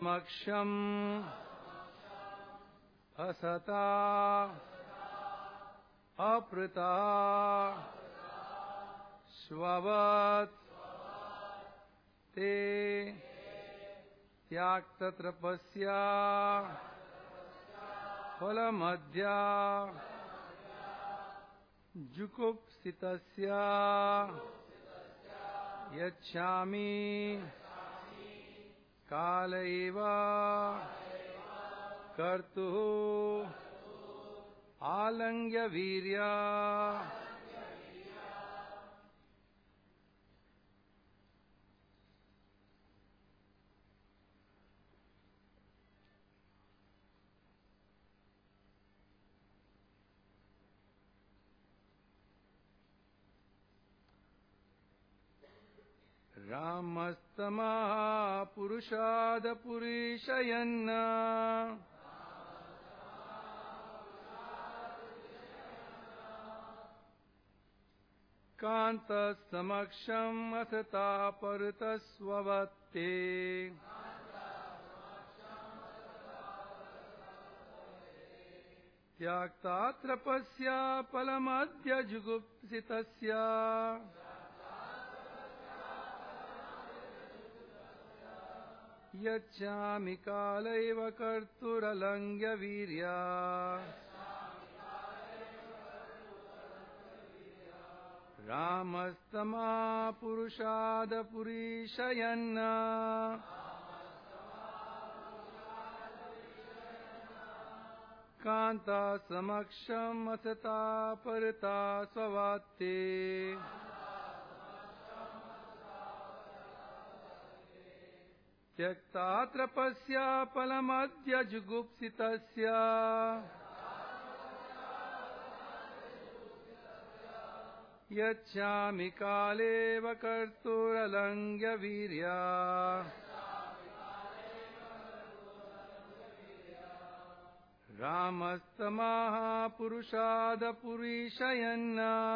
समक्षम् असता अपृता स्ववत् ते त्याक्ततपस्या फलमद्या जुगुप्सितस्य यच्छामि काल एव कर्तुः आलंग्य वीर्या रामस्तमा पुरुषाद पुरीशयन् कान्तसमक्षम् असता परतस्ववत्ते त्याक्ता तपस्या फलमद्य जुगुप्सितस्य यच्छामि काल एव कर्तुरलंघ्य वीर्या रामस्तमा पुरुषाद पुरीशयन् कान्ता समक्षम् असता परता स्ववात्ते त्यक्ता तपस्या फलमद्य जुगुप्सितस्य यच्छामि कालेव कर्तुरलंघ्य वीर्या रामस्तमाः पुरुषाद पुरीशयन्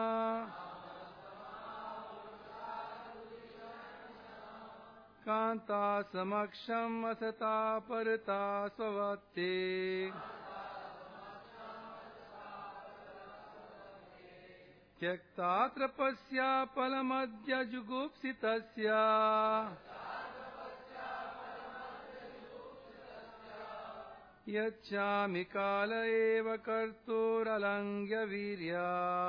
कान्ता समक्षम् असता परता स्ववत्ते त्यक्ता तपस्या फलमद्य जुगुप्सितस्य यच्छामि काल एव कर्तुरलंघ्य वीर्या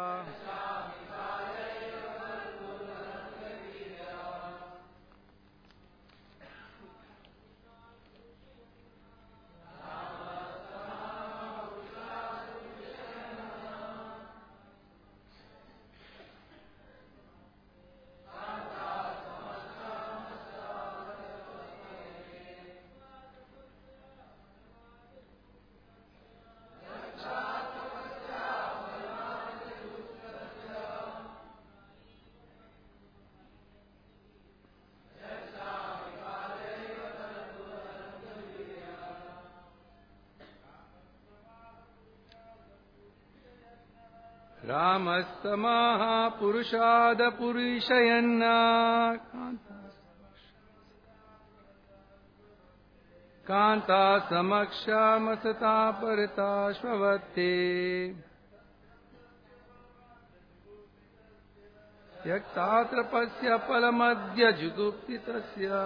रामस्तमाः पुरुषाद पुरीशयन् कान्ता समक्षमसता परता स्ववत्ते त्यक्ता तपस्या फलमद्य जुगुप्सितस्य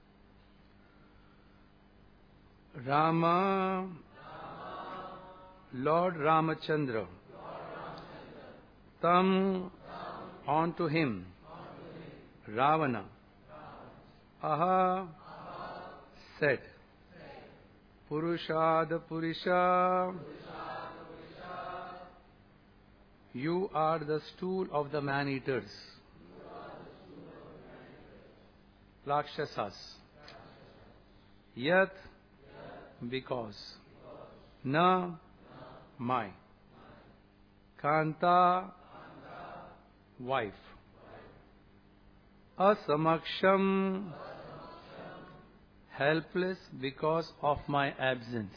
Ram Lord Ramachandra, tam unto him, Ravana, aha, said, Purushad Purisha, you are the stool of the man-eaters, Rakshasas. Yat, because, na, my, Kanta, wife, asamaksham, helpless because of my absence,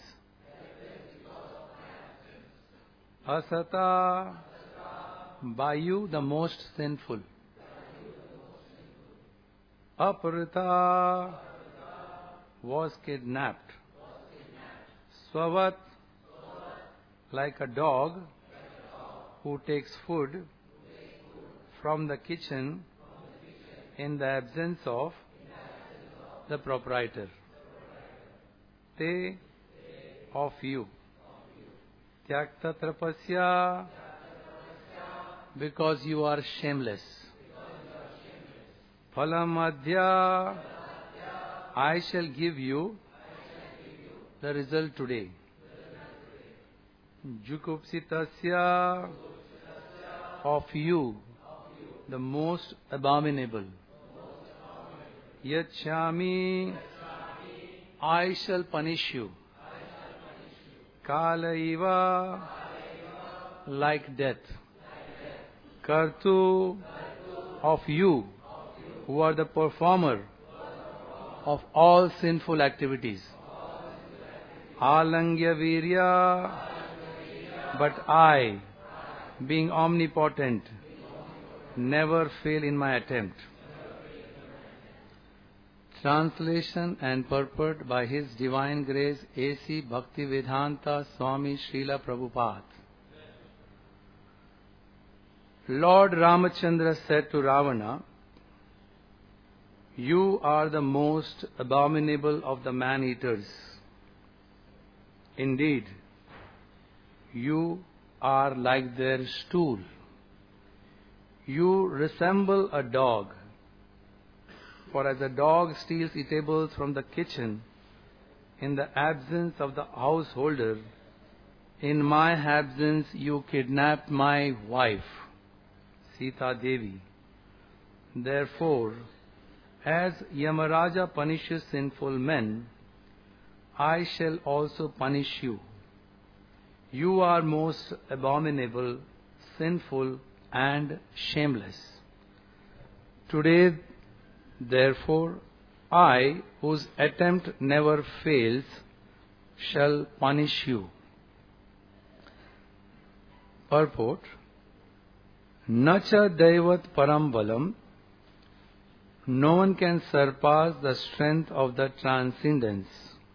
asata, by you the most sinful, aparita, was kidnapped, swavat, like a dog who takes food from the kitchen in the absence of the proprietor. Te, of you. Tyakta trapasya, because you are shameless. Phalamadhya, I shall give you the result today. Jukupsitasya, of you, the most abominable. Yachami, I shall punish you. Kalaiva, like death. Kartu, of you, who are the performer of all sinful activities. Alangya virya, but I, being omnipotent, never fail in my attempt. Translation and purport by His Divine Grace A.C. Bhaktivedanta Swami Srila Prabhupada. Lord Ramachandra said to Ravana, you are the most abominable of the man-eaters. Indeed, you are like their stool. You resemble a dog. For as a dog steals eatables from the kitchen in the absence of the householder, in my absence you kidnapped my wife, Sita Devi. Therefore, as Yamaraja punishes sinful men, I shall also punish you. You are most abominable, sinful, and shameless. Today, therefore, I, whose attempt never fails, shall punish you. Purport: Nacha Daivat Param Balam. No one can surpass the strength of the transcendence.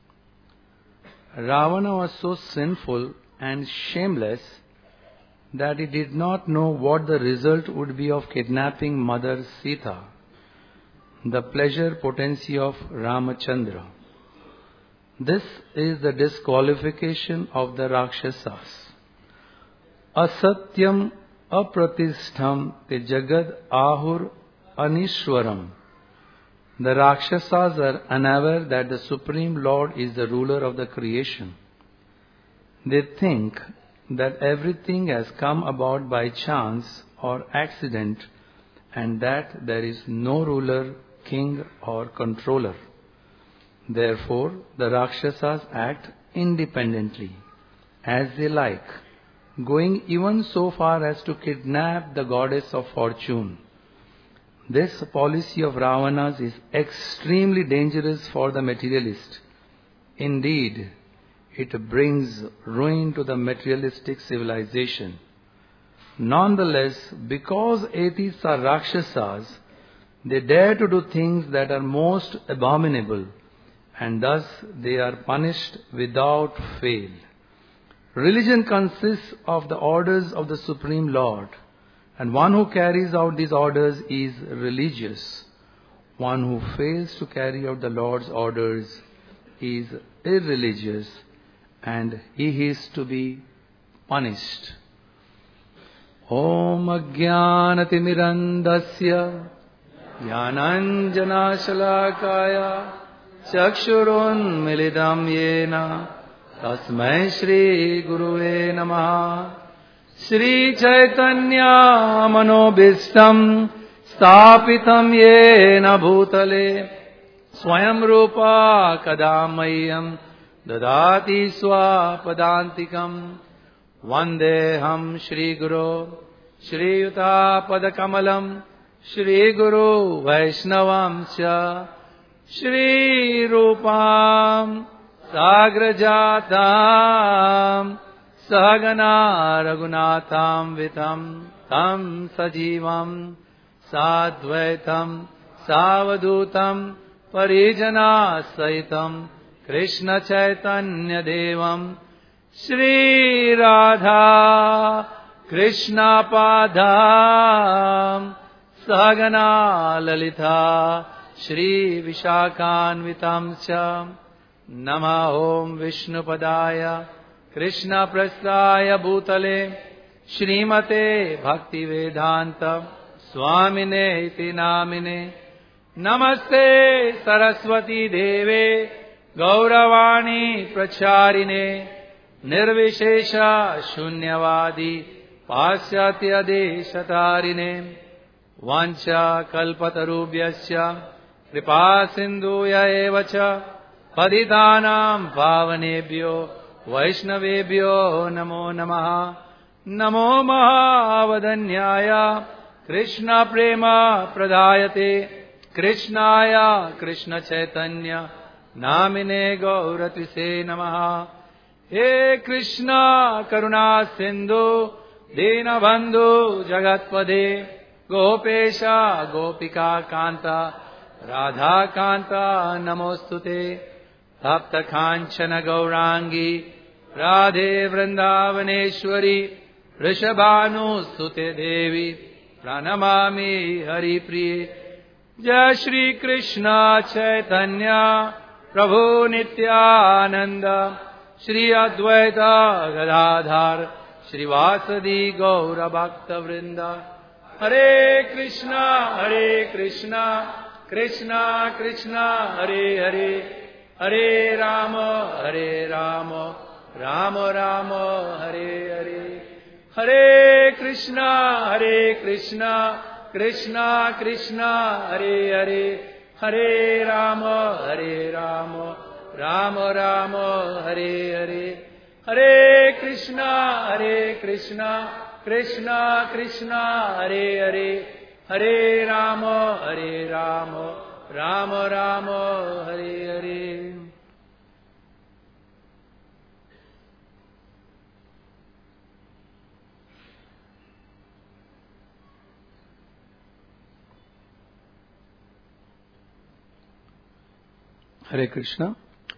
Ravana was so sinful and shameless that he did not know what the result would be of kidnapping Mother Sita, the pleasure potency of Ramachandra. This is the disqualification of the Rakshasas. Asatyam apratishtham te jagad ahur anishwaram. The Rakshasas are unaware that the Supreme Lord is the ruler of the creation. They think that everything has come about by chance or accident and that there is no ruler, king or controller. Therefore, the Rakshasas act independently, as they like, going even so far as to kidnap the goddess of fortune. This policy of Ravana's is extremely dangerous for the materialist. Indeed, it brings ruin to the materialistic civilization. Nonetheless, because atheists are Rakshasas, they dare to do things that are most abominable, and thus they are punished without fail. Religion consists of the orders of the Supreme Lord, and one who carries out these orders is religious. One who fails to carry out the Lord's orders is irreligious, and he is to be punished. Om Ajnanatimirandasya Jnananjanashalakaya Chakshurunmilidam Yena Tasmai Shri Guruve Namaha. Shri Chaitanya Manobhistam Stapitam Yena Bhutale Swayam Rupa Kadamayam Dadati Swapadantikam Vandeham Shri Guru Shri Yuta Padakamalam Shri Guru Vaishnavam Cha Shri Rupam Sagrajatam Sahagana Raghunatham Vitam Tam Sajivam Sadvaitam Savadutam Parijana Saitam Krishna Chaitanya Devam Shri Radha Krishna Padam Sahagana Lalita Shri Vishakhanvitam Cha Nama Om Vishnu Padaya Krishna Prasthaya Bhutale Shrimate Bhakti Vedanta Swamine Iti Namine Namaste Saraswati Deve Gauravani Pracharine Nirvishesha Shunyavadi Pasyatya Deshatarine Vancha Kalpatarubhyasya Kripa Sindhuya Evacha Padidhanam Pavanebhyo Vaishnavebhyo Namo Namaha. Namo Mahavadanyaya Krishna Prema Pradayate Krishnaya Krishna Chaitanya Namine Gauratise Namaha. He Krishna Karuna Sindhu Dinabandhu Jagatpade Gopesha Gopika Kanta Radha Kanta Namostute Tapta Kanchana Gaurangi Radhe Vrindavaneshwari Rishabhanu Sute Devi Pranamami Hari Priye. Jai Shri Krishna Chaitanya Prabhu Nityananda Shri Advaita Gadadhar Shri Vasadi Gaura Bhakta Vrinda. Hare Krishna Krishna Krishna Hare Hare Hare Rama Rama Rama Hare Hare. Hare Krishna Krishna Krishna Hare Hare Hare Rama Rama Rama Hare Hare. Hare Krishna Krishna Krishna Hare Hare Hare Rama Rama Rama Hare Hare. Hare Krishna.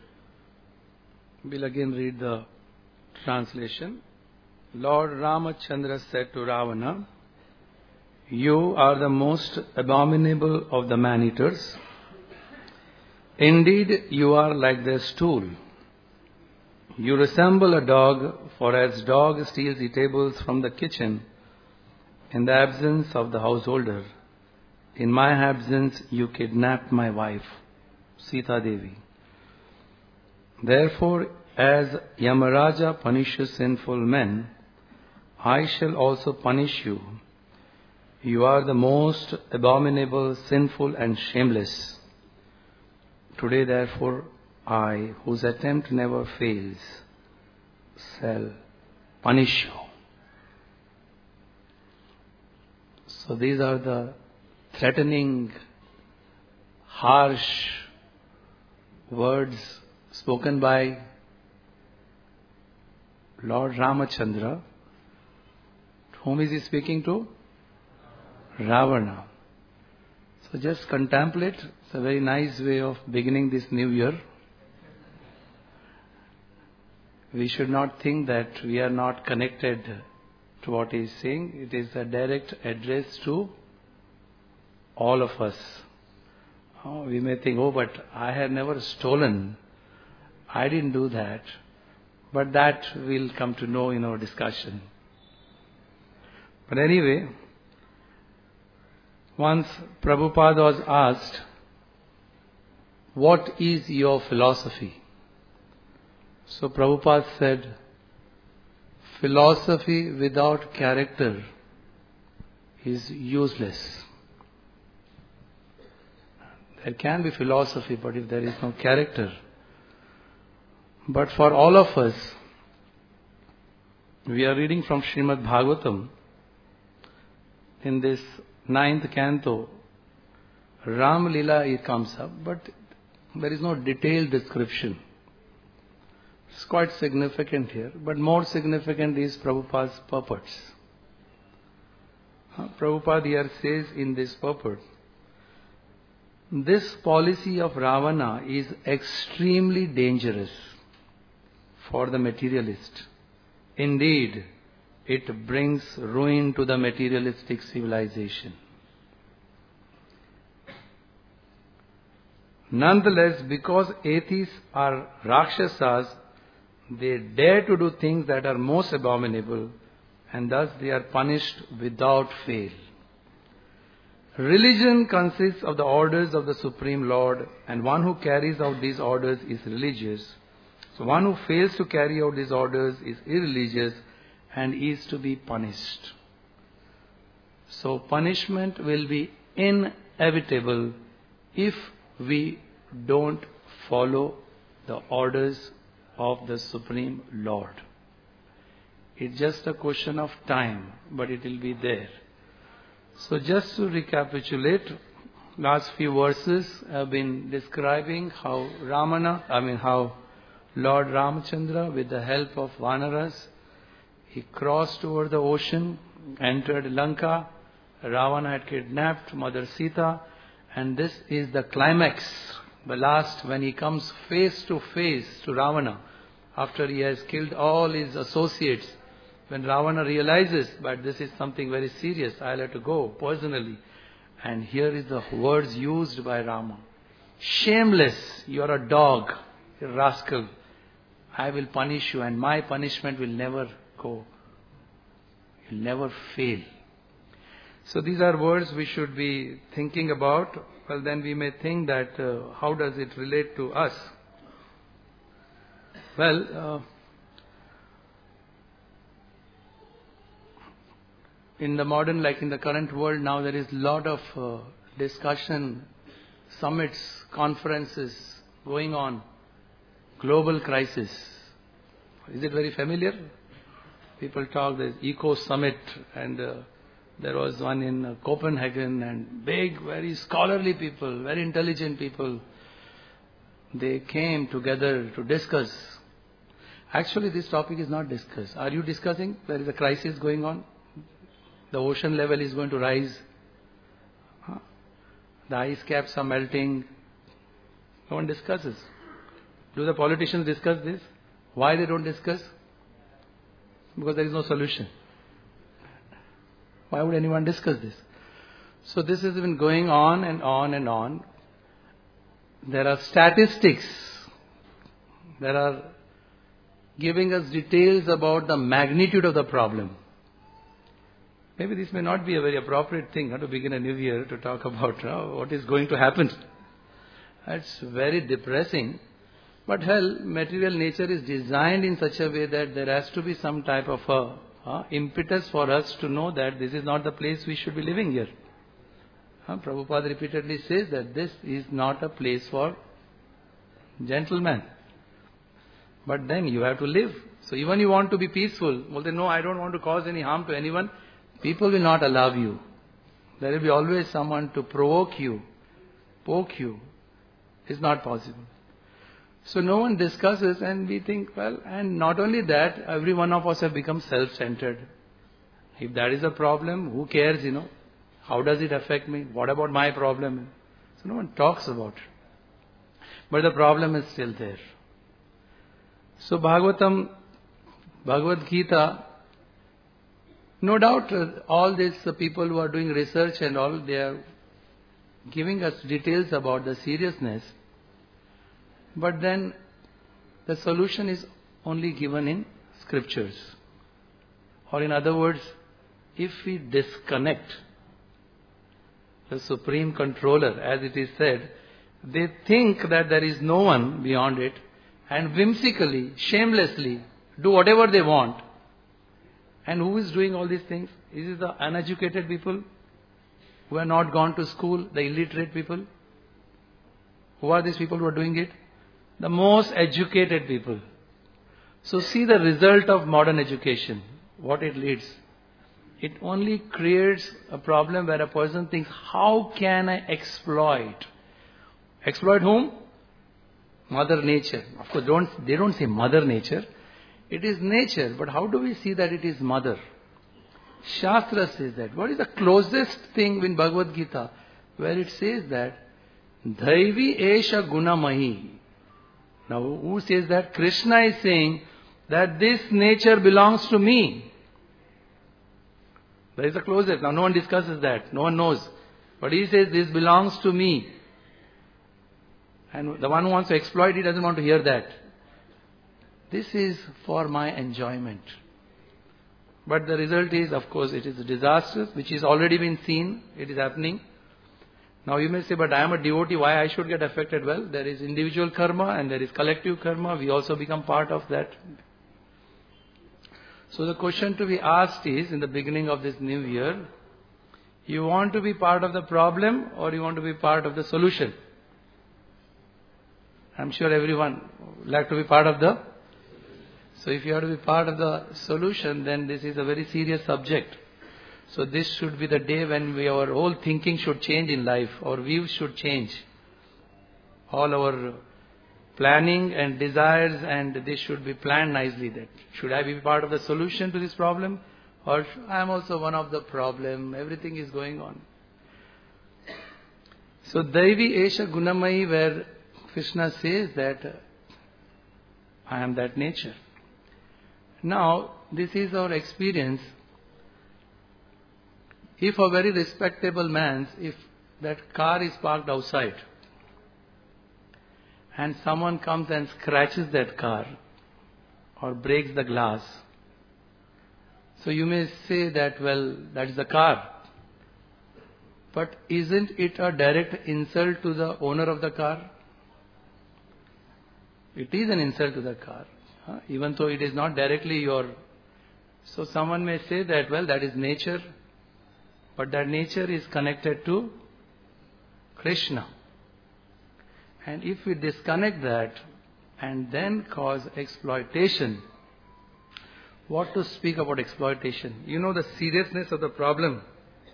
We'll again read the translation. Lord Ramachandra said to Ravana, "You are the most abominable of the man-eaters. Indeed, you are like their stool. You resemble a dog, for as dog steals eatables from the kitchen in the absence of the householder, in my absence you kidnapped my wife, Sita Devi. Therefore, as Yamaraja punishes sinful men, I shall also punish you. You are the most abominable, sinful and shameless. Today, therefore, I, whose attempt never fails, shall punish you." So these are the threatening, harsh words spoken by Lord Ramachandra. Whom is he speaking to? Ravana. So just contemplate. It's a very nice way of beginning this new year. We should not think that we are not connected to what he is saying. It is a direct address to all of us. We may think, but I have never stolen. I didn't do that. But that we'll come to know in our discussion. But anyway, once Prabhupada was asked, what is your philosophy? So Prabhupada said, philosophy without character is useless. There can be philosophy, but if there is no character. But for all of us, we are reading from Srimad Bhagavatam in this 9th canto. Ram Lila it comes up, but there is no detailed description. It's quite significant here, but more significant is Prabhupada's purports. Prabhupada here says in this purport, this policy of Ravana is extremely dangerous for the materialist. Indeed, it brings ruin to the materialistic civilization. Nonetheless, because atheists are Rakshasas, they dare to do things that are most abominable, and thus they are punished without fail. Religion consists of the orders of the Supreme Lord, and one who carries out these orders is religious. So one who fails to carry out these orders is irreligious and is to be punished. So punishment will be inevitable if we don't follow the orders of the Supreme Lord. It's just a question of time, but it will be there. So just to recapitulate, last few verses have been describing how Lord Ramachandra, with the help of Vanaras, he crossed over the ocean, entered Lanka. Ravana had kidnapped Mother Sita, and this is the climax, the last, when he comes face to face to Ravana after he has killed all his associates. When Ravana realizes that this is something very serious, I'll have to go personally. And here is the words used by Rama. Shameless, you are a dog, you rascal. I will punish you, and my punishment will never go. It will never fail. So these are words we should be thinking about. Well, then we may think that how does it relate to us? Well, in the modern, like in the current world now, there is a lot of discussion, summits, conferences going on. Global crisis. Is it very familiar? People talk, there's Eco Summit, and there was one in Copenhagen, and big, very scholarly people, very intelligent people. They came together to discuss. Actually, this topic is not discussed. Are you discussing? There is a crisis going on. The ocean level is going to rise. The ice caps are melting. No one discusses. Do the politicians discuss this? Why they don't discuss? Because there is no solution. Why would anyone discuss this? So this has been going on and on and on. There are statistics that are giving us details about the magnitude of the problem. Maybe this may not be a very appropriate thing to begin a new year to talk about what is going to happen. It's very depressing. But hell, material nature is designed in such a way that there has to be some type of impetus for us to know that this is not the place we should be living here. Prabhupada repeatedly says that this is not a place for gentlemen. But then you have to live. So even you want to be peaceful, well then no, I don't want to cause any harm to anyone. People will not allow you. There will be always someone to provoke you, poke you. It's not possible. So no one discusses, and we think, well, and not only that, every one of us have become self-centered. If that is a problem, who cares, How does it affect me? What about my problem? So no one talks about it. But the problem is still there. So Bhagavad Gita, no doubt all these people who are doing research and all, they are giving us details about the seriousness. But then the solution is only given in scriptures. Or in other words, if we disconnect the supreme controller, as it is said, they think that there is no one beyond it and whimsically, shamelessly do whatever they want. And who is doing all these things? Is it the uneducated people who have not gone to school, the illiterate people? Who are these people who are doing it? The most educated people. So see the result of modern education, what it leads. It only creates a problem where a person thinks, how can I exploit? Exploit whom? Mother Nature. Of course, they don't say Mother Nature. It is nature, but how do we see that it is Mother? Shastra says that. What is the closest thing in Bhagavad Gita where it says that Dhaivi Esha Gunamahi? Now, who says that? Krishna is saying that this nature belongs to me. That is the closest. Now, no one discusses that. No one knows. But he says, this belongs to me. And the one who wants to exploit it doesn't want to hear that. This is for my enjoyment. But the result is, of course, it is disastrous, which is already been seen. It is happening. Now you may say, but I am a devotee, why I should get affected? Well, there is individual karma and there is collective karma. We also become part of that. So the question to be asked is, in the beginning of this new year, you want to be part of the problem or you want to be part of the solution? I'm sure everyone would like to be part of the... So if you have to be part of the solution, then this is a very serious subject. So this should be the day when our whole thinking should change in life. Our views should change. All our planning and desires, and this should be planned nicely. That should I be part of the solution to this problem, or I am also one of the problem? Everything is going on. So Daivi Esha Gunamai, where Krishna says that I am that nature. Now, this is our experience. If a very respectable man, if that car is parked outside and someone comes and scratches that car or breaks the glass, so you may say that, well, that is the car. But isn't it a direct insult to the owner of the car? It is an insult to the car. Even though it is not directly your... So someone may say that, well, that is nature. But that nature is connected to Krishna. And if we disconnect that and then cause exploitation, what to speak about exploitation? You know the seriousness of the problem.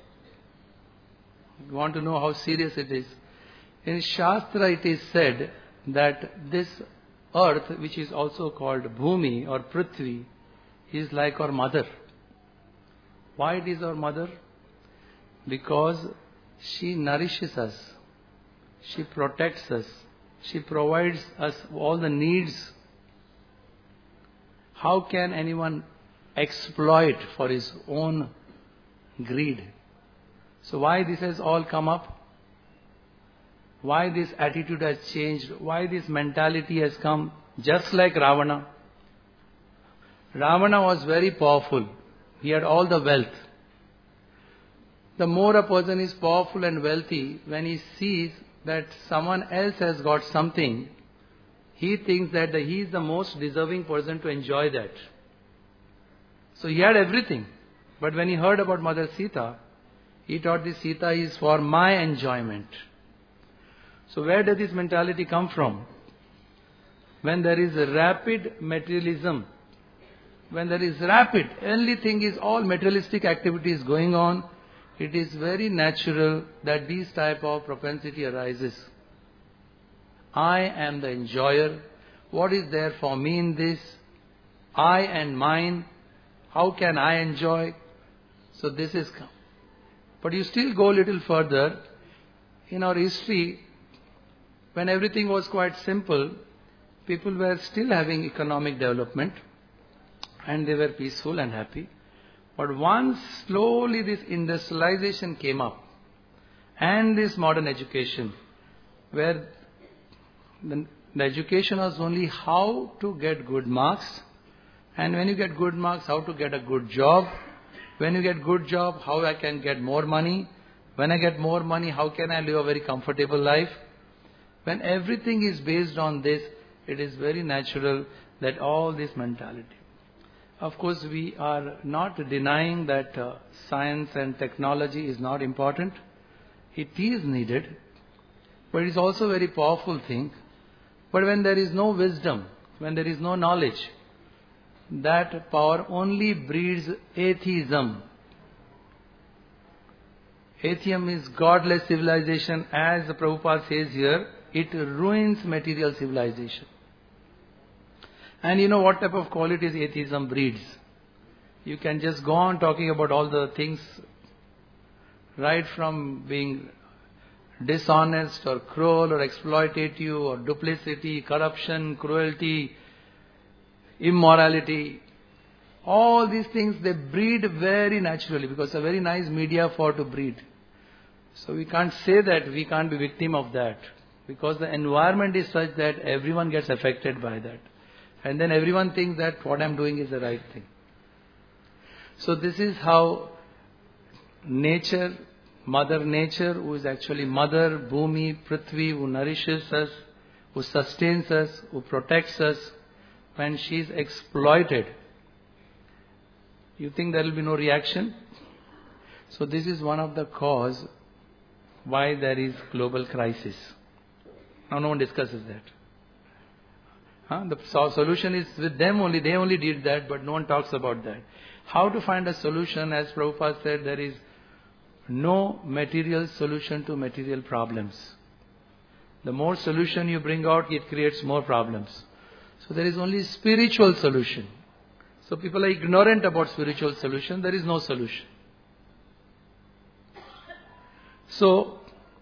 You want to know how serious it is. In Shastra it is said that this earth, which is also called Bhumi or Prithvi, is like our mother. Why it is our mother? Because she nourishes us, she protects us, she provides us all the needs. How can anyone exploit for his own greed? So why this has all come up? Why this attitude has changed? Why this mentality has come? Just like Ravana. Ravana was very powerful. He had all the wealth. The more a person is powerful and wealthy, when he sees that someone else has got something, he thinks that he is the most deserving person to enjoy that. So he had everything. But when he heard about Mother Sita, he thought this Sita is for my enjoyment. So where does this mentality come from? When there is a rapid materialism, when there is rapid, only thing is all materialistic activities going on, it is very natural that this type of propensity arises. I am the enjoyer. What is there for me in this? I and mine. How can I enjoy? So this is come. But you still go a little further. In our history, when everything was quite simple, people were still having economic development and they were peaceful and happy. But once slowly this industrialization came up and this modern education, where the The education was only how to get good marks. And when you get good marks, how to get a good job. When you get good job, how I can get more money. When I get more money, how can I live a very comfortable life? When everything is based on this, it is very natural that all this mentality. Of course, we are not denying that science and technology is not important. It is needed, but it is also a very powerful thing. But when there is no wisdom, when there is no knowledge, that power only breeds atheism. Atheism is godless civilization, as Prabhupada says here. It ruins material civilization. And you know what type of qualities atheism breeds. You can just go on talking about all the things, right from being dishonest or cruel or exploitative or duplicity, corruption, cruelty, immorality. All these things, they breed very naturally because it's a very nice media for to breed. So we can't say that we can't be victim of that because the environment is such that everyone gets affected by that. And then everyone thinks that what I'm doing is the right thing. So this is how nature, Mother Nature, who is actually Mother, Bhumi, Prithvi, who nourishes us, who sustains us, who protects us, when she is exploited, you think there will be no reaction? So this is one of the cause why there is global crisis. Now no one discusses that. The solution is with them only. They only did that, but no one talks about that. How to find a solution? As Prabhupada said, there is no material solution to material problems. The more solution you bring out, it creates more problems. So there is only spiritual solution. So people are ignorant about spiritual solution. There is no solution. So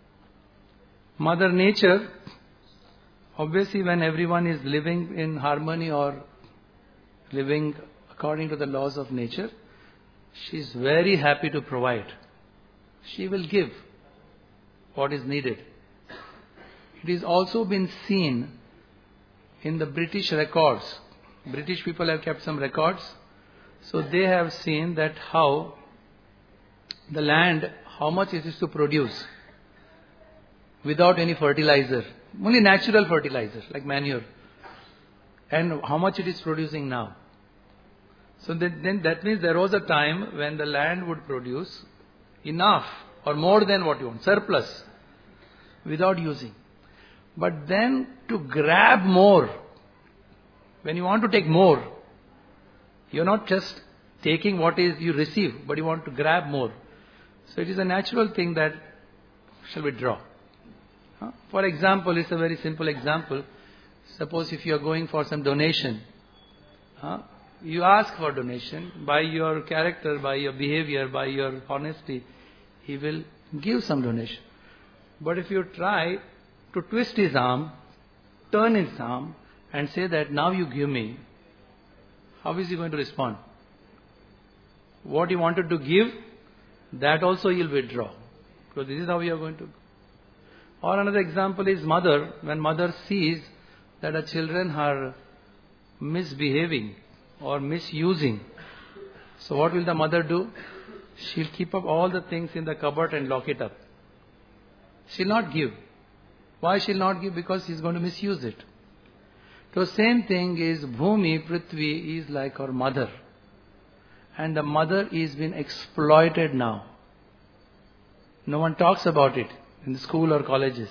Mother Nature, obviously when everyone is living in harmony or living according to the laws of nature, she is very happy to provide. She will give what is needed. It is also been seen in the British records. British people have kept some records. So they have seen that how the land, how much it is to produce without any fertilizer. Only natural fertilizer like manure. And how much it is producing now. So then that means there was a time when the land would produce enough or more than what you want, surplus, without using. But then to grab more, when you want to take more, you're not just taking what is you receive, but you want to grab more. So it is a natural thing that shall withdraw. For example, it's a very simple example. Suppose if you are going for some donation, you ask for donation. By your character, by your behavior, by your honesty, he will give some donation. But if you try to twist his arm, turn his arm, and say that now you give me, how is he going to respond? What he wanted to give, that also he will withdraw. Because this is how we are going to. Or another example is mother. When mother sees that her children are misbehaving or misusing, so what will the mother do? She'll keep up all the things in the cupboard and lock it up. She'll not give. Why she'll not give? Because she's going to misuse it. So same thing is Bhumi, Prithvi is like our mother. And the mother is being exploited now. No one talks about it in the school or colleges.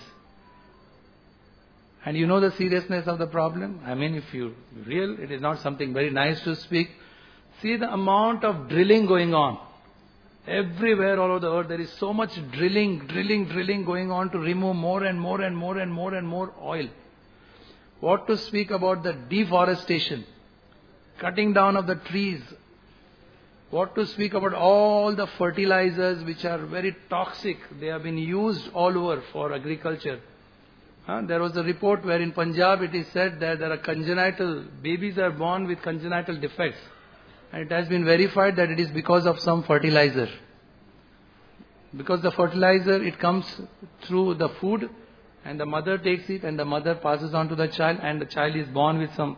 And you know the seriousness of the problem? I mean, if you real, it is not something very nice to speak. See the amount of drilling going on. Everywhere all over the earth, there is so much drilling going on to remove more and more oil. What to speak about the deforestation, cutting down of the trees. What to speak about all the fertilizers which are very toxic. They have been used all over for agriculture. There was a report where in Punjab it is said that there are congenital, babies are born with congenital defects. And it has been verified that it is because of some fertilizer. Because the fertilizer, it comes through the food And the mother takes it and the mother passes on to the child, and the child is born with some...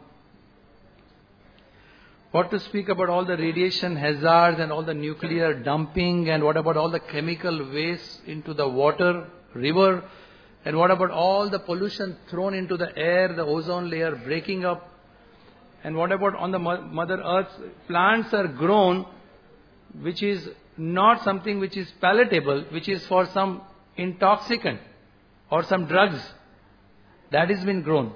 What to speak about all the radiation hazards and all the nuclear dumping, and what about all the chemical waste into the water, river, and what about all the pollution thrown into the air, the ozone layer breaking up, and what about on the Mother Earth, plants are grown which is not something which is palatable, which is for some intoxicant or some drugs. That has been grown.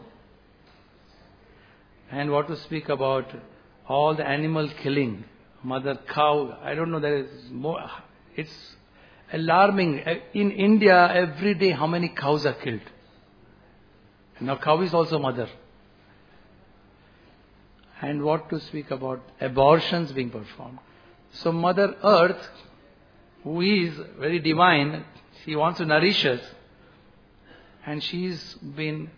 And what to speak about all the animal killing, mother cow, I don't know, there is more, it's alarming. In India, every day how many cows are killed? Now cow is also mother. And what to speak about abortions being performed. So Mother Earth, who is very divine, she wants to nourish us, and she's been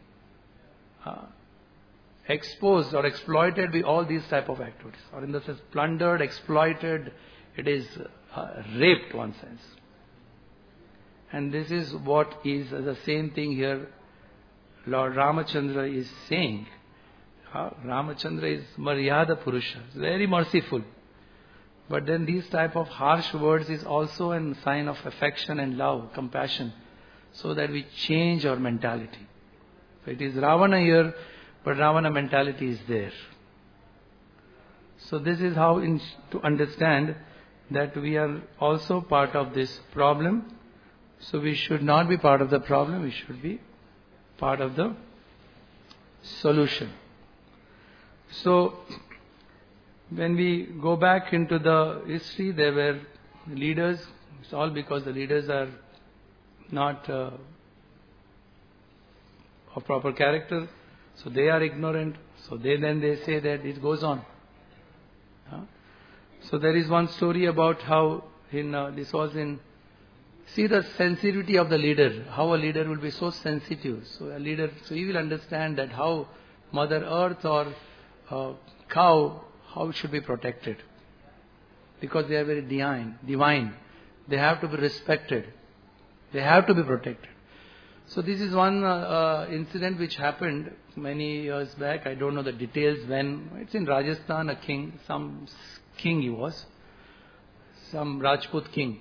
exposed or exploited with all these type of activities. Or in the sense, plundered, exploited, it is raped, one sense. And this is what is the same thing here Lord Ramachandra is saying. Ramachandra is Maryada Purusha, very merciful. But then these type of harsh words is also a sign of affection and love, compassion, so that we change our mentality. So it is Ravana here, but Ravana mentality is there. So this is how to understand that we are also part of this problem. So we should not be part of the problem, we should be part of the solution. So when we go back into the history, there were leaders. It's all because the leaders are not of proper character. So they are ignorant. So they say that it goes on. So there is one story about how see the sensitivity of the leader. How a leader will be so sensitive. So he will understand that how Mother Earth or cow, how it should be protected. Because they are very divine. They have to be respected. They have to be protected. So this is one incident which happened many years back. I don't know the details when. It's in Rajasthan, a king, some king he was. Some Rajput king.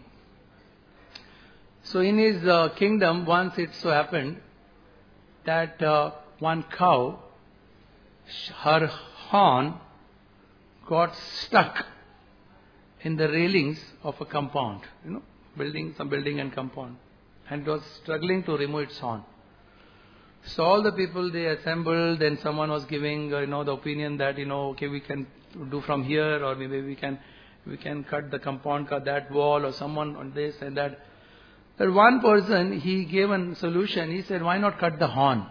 So in his kingdom, once it so happened that one cow, her horn got stuck in the railings of a compound, some building and compound, and was struggling to remove its horn. So all the people, they assembled, and someone was giving, the opinion that, okay, we can do from here, or maybe we can cut the compound, cut that wall, or someone on this and that. But one person, he gave a solution. He said, why not cut the horn?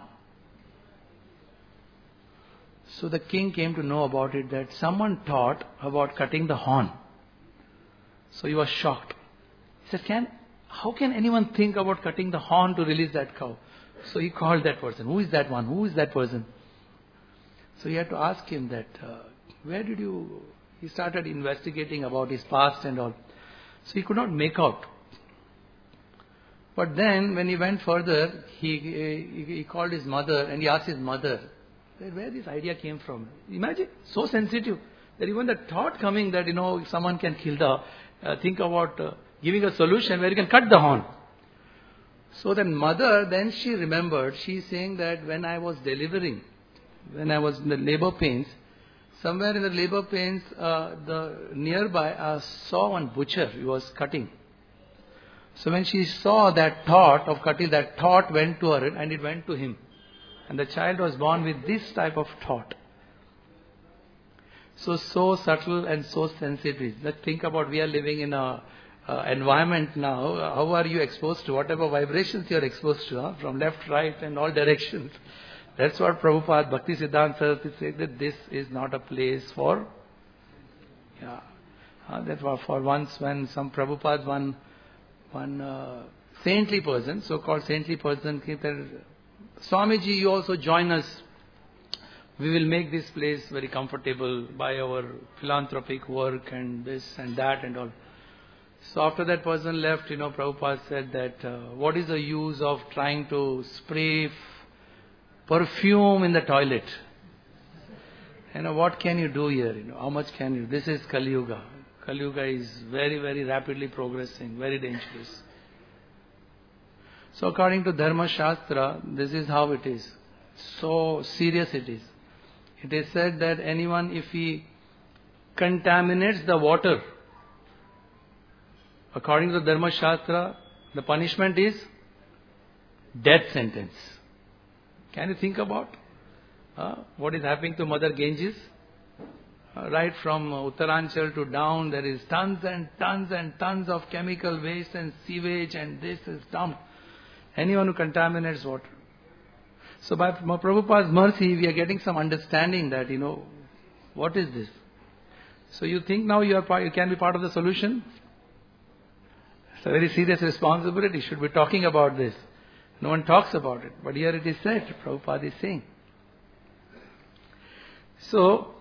So the king came to know about it, that someone taught about cutting the horn. So he was shocked. He said, how can anyone think about cutting the horn to release that cow? So he called that person. Who is that one? Who is that person? So he had to ask him that, he started investigating about his past and all. So he could not make out. But then when he went further, he called his mother and he asked his mother where this idea came from. Imagine, so sensitive that even the thought coming that, if someone can kill think about giving a solution where you can cut the horn. So then mother, then she remembered, she's saying that when I was delivering, when I was in the labor pains, somewhere in the labor pains, nearby I saw one butcher, he was cutting. So when she saw that thought of cutting, that thought went to her and it went to him. And the child was born with this type of thought. So subtle and so sensitive. Let's think about, we are living in a environment now. How are you exposed to? Whatever vibrations you are exposed to, from left, right and all directions. That's what Prabhupada, Bhakti Siddhanta Saraswati said, that this is not a place for... that was for once when some Prabhupada, one saintly person, so-called saintly person, came there, Swamiji, you also join us. We will make this place very comfortable by our philanthropic work and this and that and all. So after that person left, Prabhupada said that what is the use of trying to spray perfume in the toilet? What can you do here? How much can you? This is Kali Yuga. Kali Yuga is very, very rapidly progressing, very dangerous. So according to Dharma Shastra, this is how it is. So serious it is. It is said that anyone, if he contaminates the water, according to the Dharma Shastra, the punishment is death sentence. Can you think about what is happening to Mother Ganges? Right from Uttaranchal to down, there is tons and tons and tons of chemical waste and sewage, and this is dumped. Anyone who contaminates water. So by Prabhupada's mercy, we are getting some understanding that, what is this? So you think now you can be part of the solution? It's a very serious responsibility. You should be talking about this. No one talks about it. But here it is said, Prabhupada is saying. So,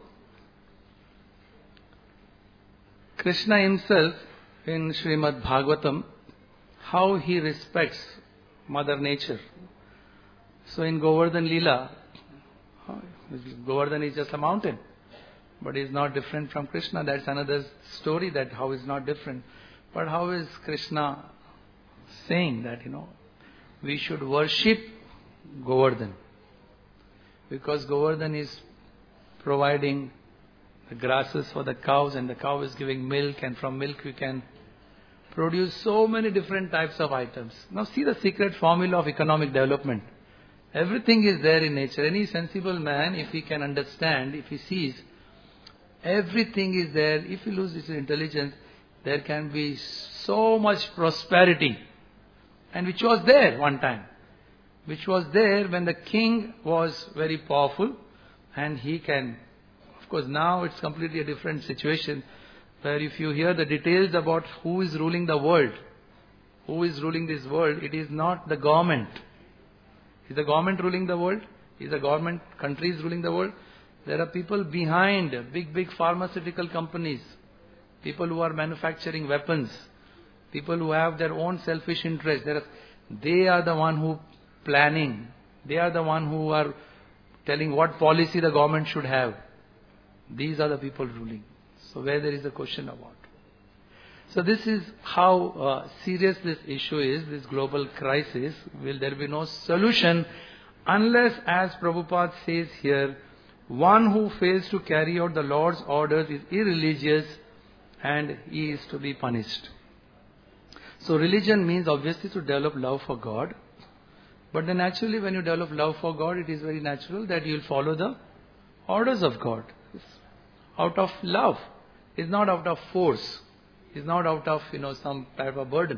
Krishna himself in Srimad Bhagavatam, how he respects Mother Nature. So in Govardhan Leela, Govardhan is just a mountain, but is not different from Krishna. That's another story, that how is not different. But how is Krishna saying that, we should worship Govardhan? Because Govardhan is providing the grasses for the cows, and the cow is giving milk, and from milk we can produce so many different types of items. Now see the secret formula of economic development. Everything is there in nature. Any sensible man, if he can understand, if he sees, everything is there. If he loses his intelligence, there can be so much prosperity. And which was there one time. Which was there when the king was very powerful, and he can, of course now it's completely a different situation, where if you hear the details about who is ruling the world, who is ruling this world, it is not the government. Is the government ruling the world? Is the government, countries ruling the world? There are people behind, big pharmaceutical companies, people who are manufacturing weapons, people who have their own selfish interests. They are the one who planning. They are the one who are telling what policy the government should have. These are the people ruling. So where there is a question about. So this is how serious this issue is, this global crisis. Will there be no solution unless, as Prabhupada says here, one who fails to carry out the Lord's orders is irreligious and he is to be punished. So religion means obviously to develop love for God. But then naturally when you develop love for God, it is very natural that you will follow the orders of God. It's out of love. It's not out of force. It's not out of, some type of burden.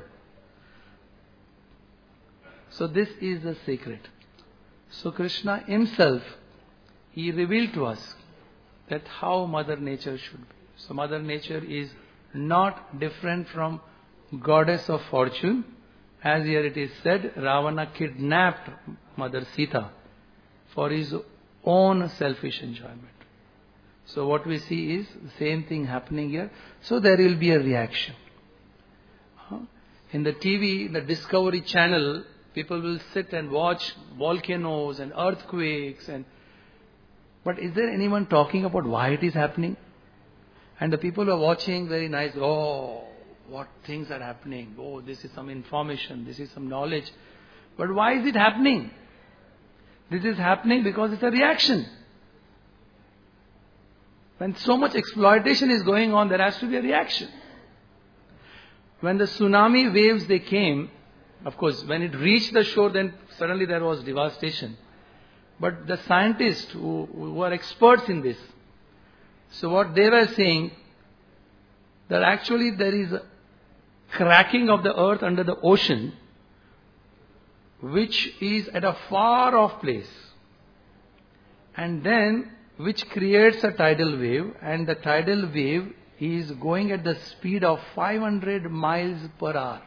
So this is the secret. So Krishna himself, he revealed to us that how Mother Nature should be. So Mother Nature is not different from goddess of fortune. As here it is said, Ravana kidnapped Mother Sita for his own selfish enjoyment. So what we see is the same thing happening here. So there will be a reaction. In the TV, the Discovery Channel, people will sit and watch volcanoes and earthquakes. But is there anyone talking about why it is happening? And the people who are watching, very nice, what things are happening. This is some information, this is some knowledge. But why is it happening? This is happening because it's a reaction. When so much exploitation is going on, there has to be a reaction. When the tsunami waves, they came, of course, when it reached the shore, then suddenly there was devastation. But the scientists who are experts in this, so what they were saying, that actually there is a cracking of the earth under the ocean, which is at a far off place. And then which creates a tidal wave, and the tidal wave is going at the speed of 500 miles per hour.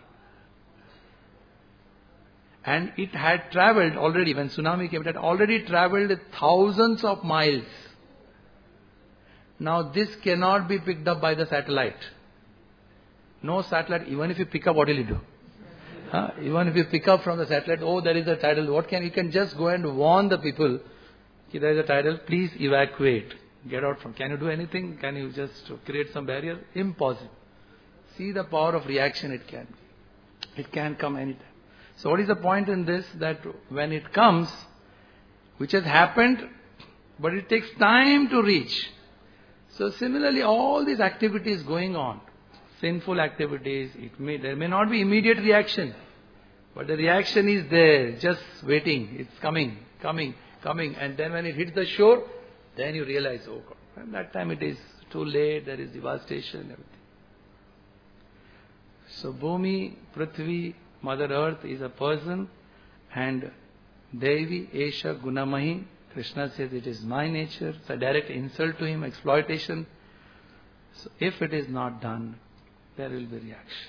And it had travelled already, when tsunami came, it had already travelled thousands of miles. Now this cannot be picked up by the satellite. No satellite, even if you pick up, what will you do? Even if you pick up from the satellite, oh, there is a tidal, you can just go and warn the people, there is a tidal, please evacuate. Get out from, can you do anything? Can you just create some barrier? Impossible. See the power of reaction it can. It can come anytime. So what is the point in this? That when it comes, which has happened, but it takes time to reach. So similarly, all these activities going on, sinful activities, there may not be immediate reaction, but the reaction is there, just waiting. It's coming. And then when it hits the shore, then you realize, oh God. And that time it is too late, there is devastation, everything. So Bhumi, Prithvi, Mother Earth is a person, and Devi, Esha, Gunamahi, Krishna says it is my nature. It's a direct insult to him, exploitation. So if it is not done, there will be reaction.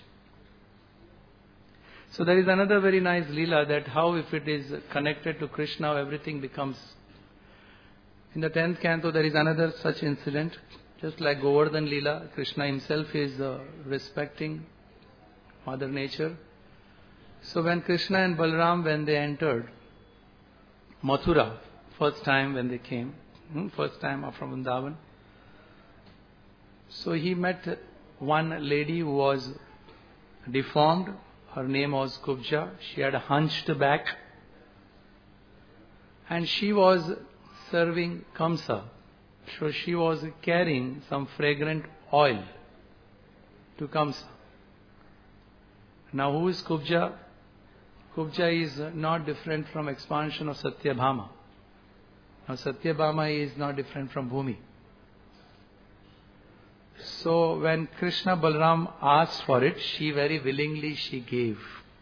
So there is another very nice Leela, that how if it is connected to Krishna, everything becomes. In the 10th canto there is another such incident, just like Govardhan Leela, Krishna himself is respecting Mother Nature. So when Krishna and Balram, when they entered Mathura, first time when they came, first time from Vrindavan, so he met one lady who was deformed. Her name was Kubja. She had a hunched back. And she was serving Kamsa. So she was carrying some fragrant oil to Kamsa. Now who is Kubja? Kubja is not different from expansion of Satyabhama. Now Satyabhama is not different from Bhumi. So when Krishna Balram asked for it, she very willingly she gave.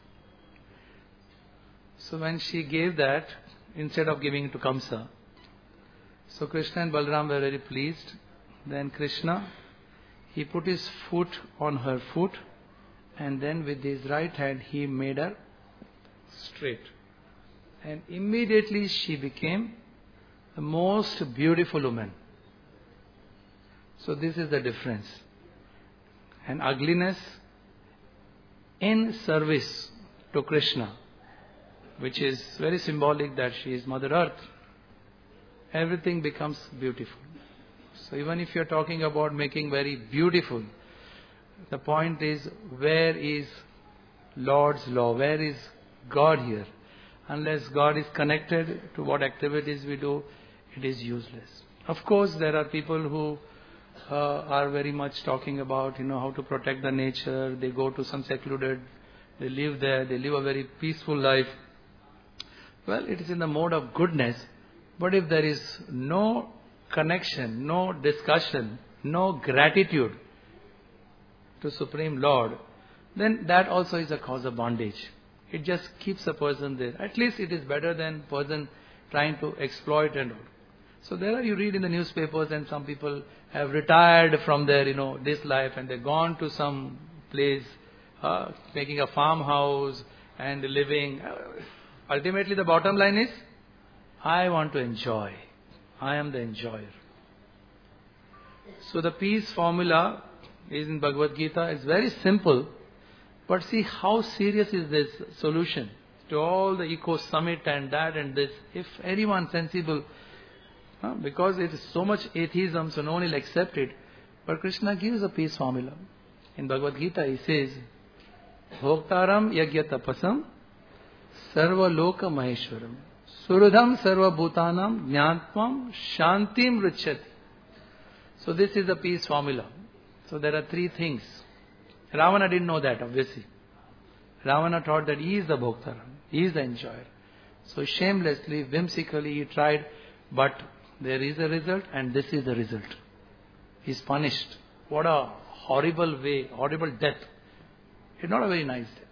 So when she gave that, instead of giving it to Kamsa, so Krishna and Balram were very pleased. Then Krishna, he put his foot on her foot, and then with his right hand he made her straight. And immediately she became the most beautiful woman. So this is the difference. And ugliness in service to Krishna, which is very symbolic that she is Mother Earth, everything becomes beautiful. So even if you are talking about making very beautiful, the point is, where is Lord's law? Where is God here? Unless God is connected to what activities we do, it is useless. Of course, there are people who are very much talking about, how to protect the nature. They go to some secluded, they live there, they live a very peaceful life. Well, it is in the mode of goodness. But if there is no connection, no discussion, no gratitude to Supreme Lord, then that also is a cause of bondage. It just keeps a person there. At least it is better than person trying to exploit and all. So there are, you read in the newspapers, and some people have retired from their, this life, and they've gone to some place, making a farmhouse and living. Ultimately the bottom line is, I want to enjoy. I am the enjoyer. So the peace formula is in Bhagavad Gita. It's very simple. But see how serious is this solution to all the eco summit and that and this. If anyone sensible, because it is so much atheism, so no one will accept it. But Krishna gives a peace formula. In Bhagavad Gita he says, Bhoktaram yagya tapasam sarva loka maheshwaram surudham sarva bhutanam jnatvam shantim ruchyati. So this is the peace formula. So there are three things. Ravana didn't know that, obviously. Ravana thought that he is the Bhoktaram, he is the enjoyer. So shamelessly, whimsically he tried, but there is a result, and this is the result. He is punished. What a horrible way, horrible death. It's not a very nice death.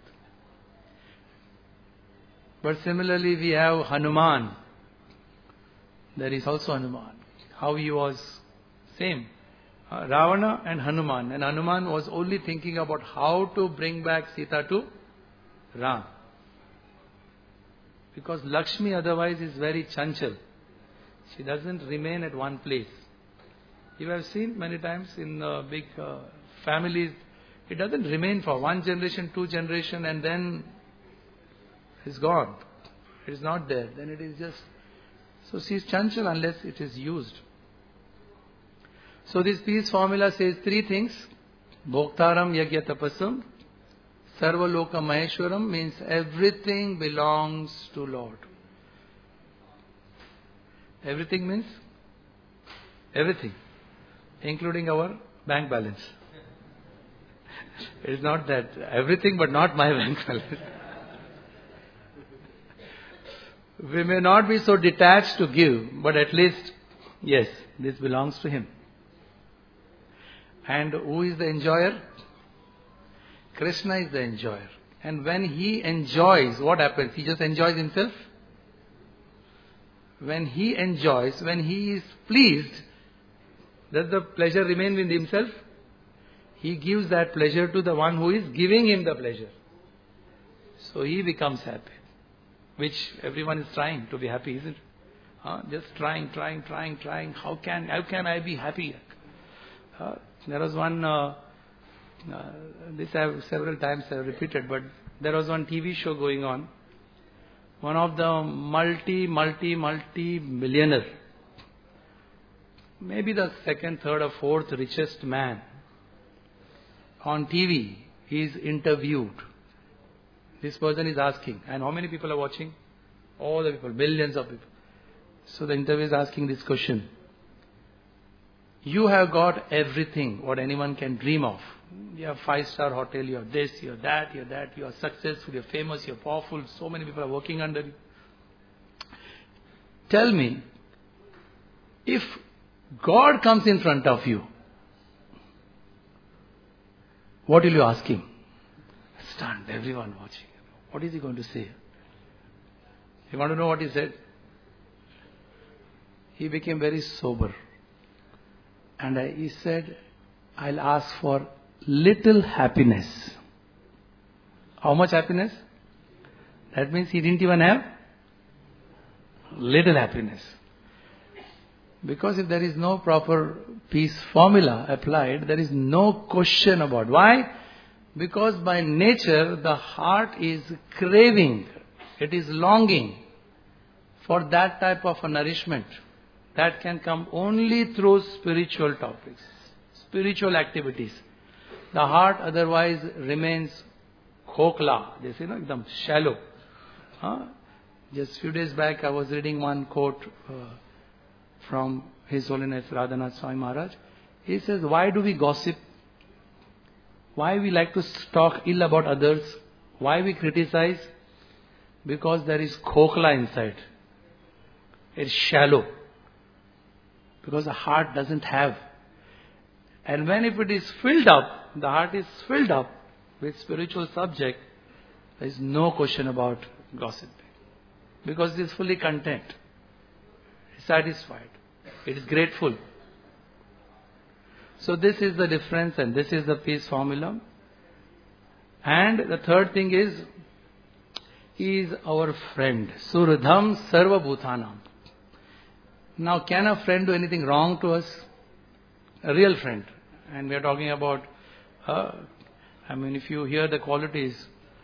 But similarly we have Hanuman. There is also Hanuman. How he was same. Ravana and Hanuman. And Hanuman was only thinking about how to bring back Sita to Ram. Because Lakshmi otherwise is very chanchal. She doesn't remain at one place. You have seen many times in big families, It doesn't remain for one generation, two generation, and then it's gone. It is not there. Then it is just... So she is chanchal unless it is used. So this peace formula says three things. Bhoktaram yagya tapasam. Sarvaloka maheshwaram means everything belongs to Lord. Everything means everything, including our bank balance. It is not that everything but not my bank balance. We may not be so detached to give, but at least, yes, this belongs to Him. And who is the enjoyer? Krishna is the enjoyer. And when He enjoys, what happens? He just enjoys Himself? When He enjoys, when He is pleased, does the pleasure remain with Himself? He gives that pleasure to the one who is giving Him the pleasure. So He becomes happy. Which everyone is trying to be happy, isn't it? Just trying. How can I be happy? There was one, this I have several times I have repeated, but there was one TV show going on. One of the multi-millionaire, maybe the second, third or fourth richest man on TV, he is interviewed. This person is asking, and how many people are watching? All the people, billions of people. So the interviewer is asking this question. You have got everything what anyone can dream of. You have 5-star hotel, you have this, you have that, you are successful, you are famous, you are powerful, so many people are working under you. Tell me, if God comes in front of you, what will you ask Him? Stunned, everyone watching. What is He going to say? You want to know what He said? He became very sober. And he said, I'll ask for little happiness. How much happiness? That means he didn't even have little happiness. Because if there is no proper peace formula applied, there is no question about. Why? Because by nature the heart is craving, it is longing for that type of a nourishment that can come only through spiritual topics, spiritual activities. The heart otherwise remains khokla, they say, ekdam shallow. Just few days back I was reading one quote from His Holiness Radhanath Swami Maharaj. He says, why do we gossip? Why we like to talk ill about others? Why we criticize? Because there is khokla inside. It's shallow. Because the heart doesn't have. And when if it is filled up, the heart is filled up with spiritual subject, there is no question about gossiping. Because it is fully content, satisfied, it is grateful. So this is the difference and this is the peace formula. And the third thing is, He is our friend. Suradham Sarva Bhutanam. Now, can a friend do anything wrong to us? A real friend. And we are talking about, if you hear the qualities,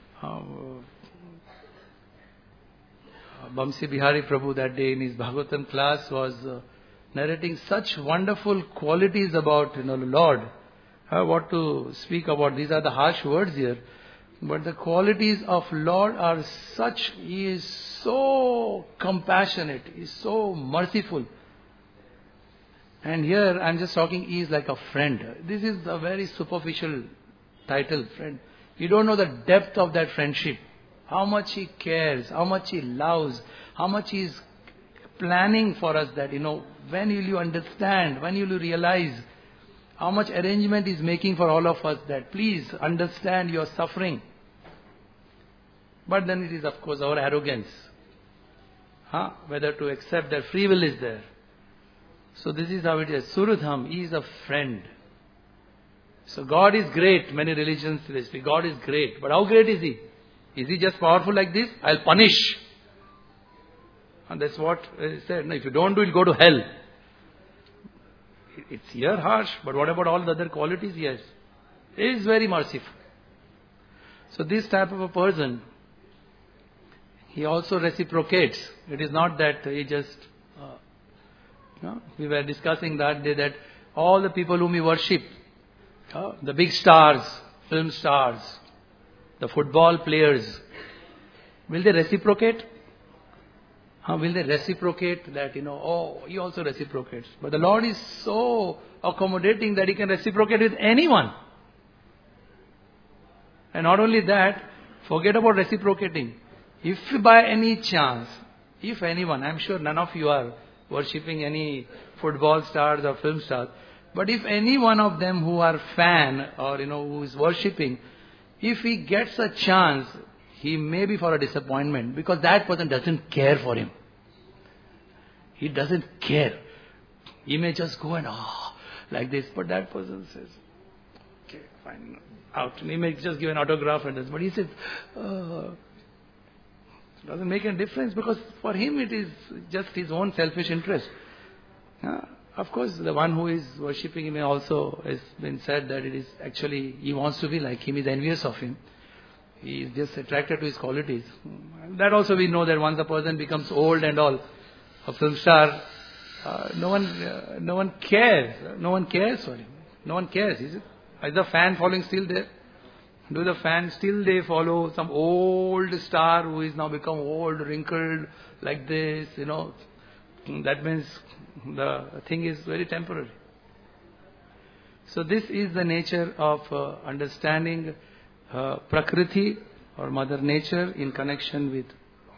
Bamsi Bihari Prabhu that day in his Bhagavatam class was narrating such wonderful qualities about Lord. What to speak about? These are the harsh words here. But the qualities of Lord are such, He is so compassionate, He is so merciful. And here I am just talking, He is like a friend. This is a very superficial title, friend. You don't know the depth of that friendship. How much He cares, how much He loves, how much He is planning for us that, when will you understand, when will you realize how much arrangement He is making for all of us that please understand your suffering. But then it is of course our arrogance. Whether to accept that free will is there. So this is how it is. Suradham, He is a friend. So God is great. Many religions today speak, God is great. But how great is He? Is He just powerful like this? I'll punish. And that's what He said. No, if you don't do it, go to hell. It's here harsh, but what about all the other qualities? Yes. He is very merciful. So this type of a person, he also reciprocates. It is not that he just, we were discussing that day that all the people whom we worship, the big stars, film stars, the football players, will they reciprocate? Will they reciprocate that, he also reciprocates. But the Lord is so accommodating that He can reciprocate with anyone. And not only that, forget about reciprocating. If by any chance, if anyone, I'm sure none of you are worshipping any football stars or film stars, but if any one of them who are fan or who is worshipping, if he gets a chance, he may be for a disappointment because that person doesn't care for him. He doesn't care. He may just go and like this, but that person says, okay, fine, out. And he may just give an autograph and this, but he says, it doesn't make any difference because for him it is just his own selfish interest. Of course, the one who is worshipping him also has been said that it is actually, he wants to be like him, he is envious of him. He is just attracted to his qualities. That also we know that once a person becomes old and all, a film star, no one cares. No one cares for him. No one cares, is it? Is the fan following still there? Do the fans still they follow some old star who is now become old, wrinkled, like this, That means the thing is very temporary. So this is the nature of understanding Prakriti or Mother Nature in connection with.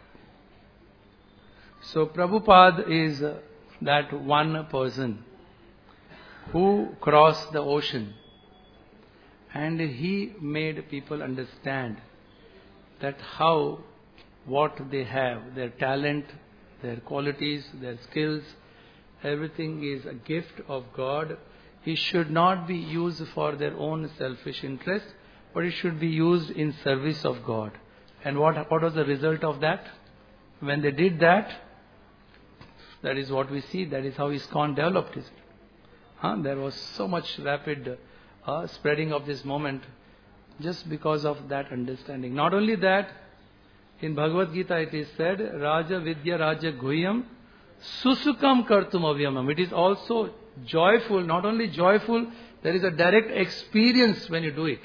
So Prabhupada is that one person who crossed the ocean and he made people understand that how, what they have, their talent, their qualities, their skills, everything is a gift of God. It should not be used for their own selfish interest, but it should be used in service of God. And what was the result of that? When they did that, that is what we see, that is how ISKCON developed. There was so much rapid spreading of this moment just because of that understanding. Not only that, in Bhagavad Gita it is said, Raja Vidya Raja Guhyam Susukam Kartum Avyamam. It is also joyful, not only joyful, there is a direct experience when you do it.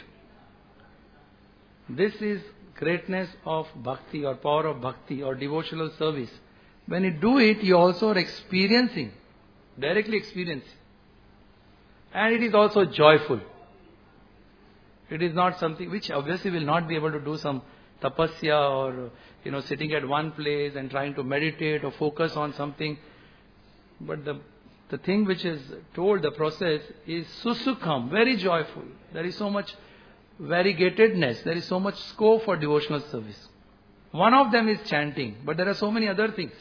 This is greatness of bhakti or power of bhakti or devotional service. When you do it, you also are experiencing, directly experiencing. And it is also joyful. It is not something which obviously will not be able to do some tapasya or, sitting at one place and trying to meditate or focus on something. But the thing which is told, the process is susukham, very joyful. There is so much variegatedness. There is so much scope for devotional service. One of them is chanting, but there are so many other things.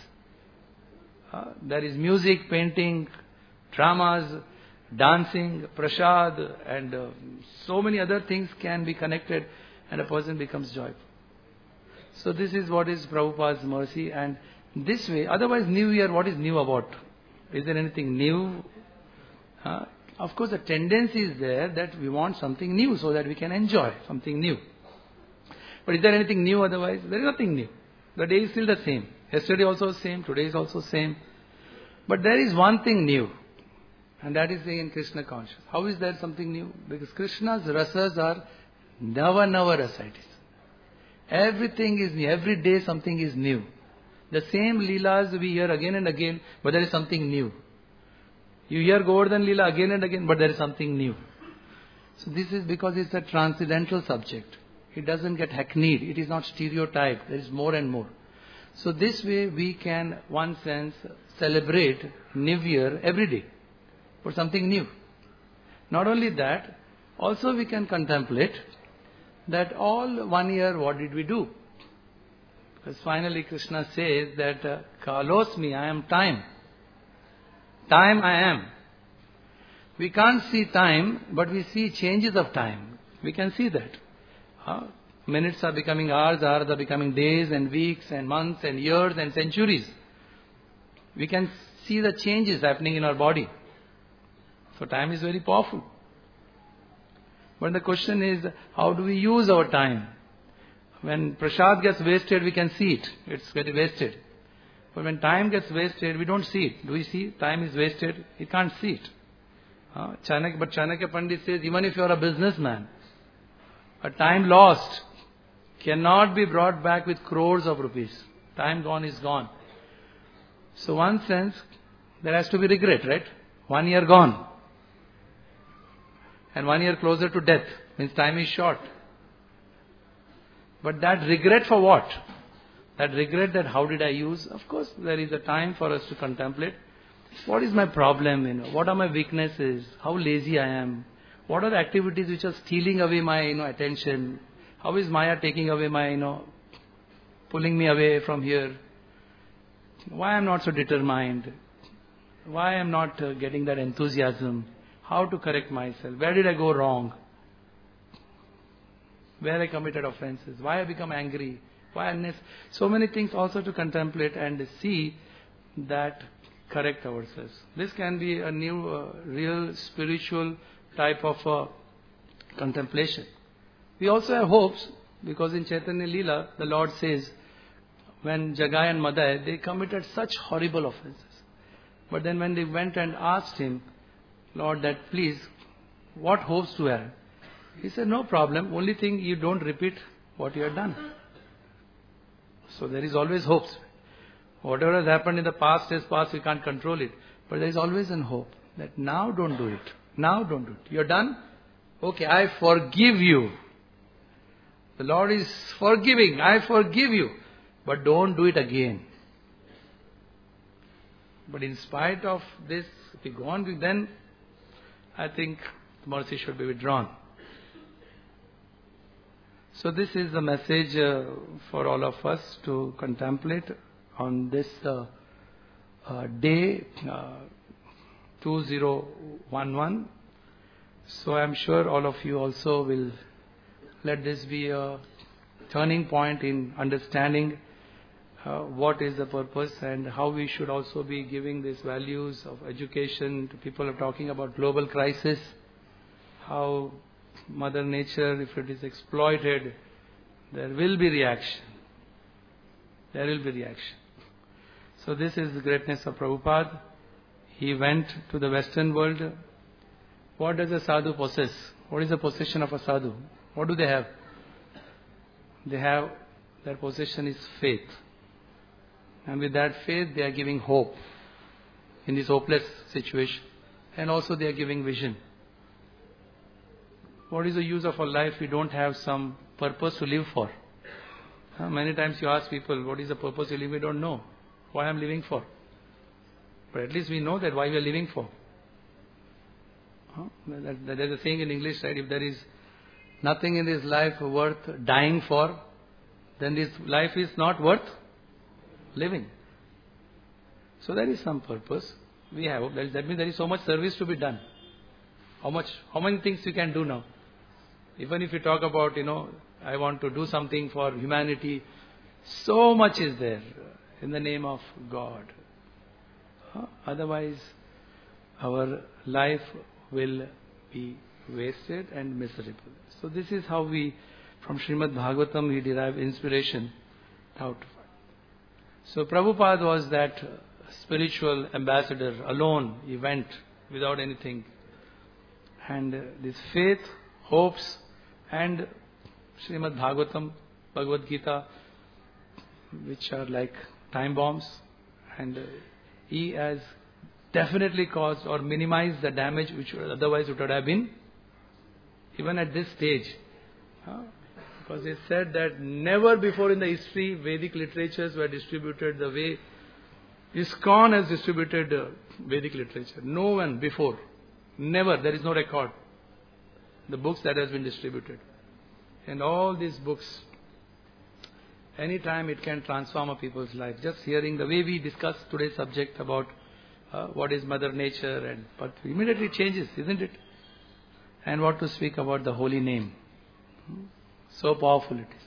There is music, painting, dramas, dancing, prasad, and so many other things can be connected and a person becomes joyful. So this is what is Prabhupada's mercy, and this way, otherwise New Year, what is new about? Is there anything new? Of course the tendency is there that we want something new so that we can enjoy something new. But is there anything new otherwise? There is nothing new. The day is still the same. Yesterday also same, today is also same. But there is one thing new. And that is in Krishna consciousness. How is there something new? Because Krishna's rasas are nava rasa. Everything is new. Every day something is new. The same leelas we hear again and again, but there is something new. You hear Govardhan Leela again and again, but there is something new. So this is because it's a transcendental subject. It doesn't get hackneyed. It is not stereotyped. There is more and more. So this way we can, one sense, celebrate New Year every day for something new. Not only that, also we can contemplate that all 1 year what did we do? Because finally Krishna says that Kalosmi, I am time. Time I am. We can't see time, but we see changes of time. We can see that. Minutes are becoming hours are becoming days and weeks and months and years and centuries. We can see the changes happening in our body. So time is very powerful. But the question is, how do we use our time? When prasad gets wasted, we can see it. It's getting wasted. But when time gets wasted, we don't see it. Do we see time is wasted? We can't see it. But Chanakya Pandit says, even if you are a businessman, a time lost cannot be brought back with crores of rupees. Time gone is gone. So one sense, there has to be regret, right? 1 year gone. And 1 year closer to death. Means time is short. But that regret for what? That regret that how did I use? Of course, there is a time for us to contemplate. What is my problem? What are my weaknesses? How lazy I am? What are the activities which are stealing away my attention? How is Maya taking away my pulling me away from here? Why I am not so determined? Why I am not getting that enthusiasm? How to correct myself? Where did I go wrong? Where I committed offenses? Why I become angry? Why so many things also to contemplate and see that correct ourselves. This can be a new, real spiritual type of contemplation. We also have hopes because in Chaitanya Leela, the Lord says, when Jagai and Madai, they committed such horrible offenses. But then when they went and asked him, Lord, that please, what hopes do you have? He said, no problem. Only thing, you don't repeat what you have done. So there is always hopes. Whatever has happened in the past is past, we can't control it. But there is always an hope that now don't do it. Now don't do it. You're done? Okay, I forgive you. The Lord is forgiving. I forgive you. But don't do it again. But in spite of this, if you go on, then I think mercy should be withdrawn. So this is the message for all of us to contemplate on this day 2011. So I am sure all of you also will let this be a turning point in understanding what is the purpose and how we should also be giving these values of education to people. Are talking about global crisis, how Mother Nature, if it is exploited, there will be reaction. There will be reaction. So this is the greatness of Prabhupada. He went to the Western world. What does a sadhu possess? What is the possession of a sadhu? What do they have? They have, their possession is faith. And with that faith, they are giving hope in this hopeless situation. And also they are giving vision. What is the use of our life? We don't have some purpose to live for. Many times you ask people, what is the purpose you live? We don't know why I am living for. But at least we know that why we are living for. There is a saying in English, right? If there is nothing in this life worth dying for, then this life is not worth living. So there is some purpose. We have. That means there is so much service to be done. How many things we can do now? Even if you talk about, I want to do something for humanity, so much is there in the name of God. Otherwise, our life will be wasted and miserable. So this is how we, from Srimad Bhagavatam, we derive inspiration how to find. So Prabhupada was that spiritual ambassador alone. He went without anything. And this faith, hopes, and Srimad Bhagavatam, Bhagavad Gita, which are like time bombs, and he has definitely caused or minimized the damage which otherwise would have been, even at this stage. Because they said that never before in the history Vedic literatures were distributed the way ISKCON has distributed Vedic literature. No one before. Never. There is no record. The books that has been distributed. And all these books, anytime it can transform a people's life. Just hearing the way we discuss today's subject about what is Mother Nature, but immediately changes, isn't it? And what to speak about the holy name. So powerful it is.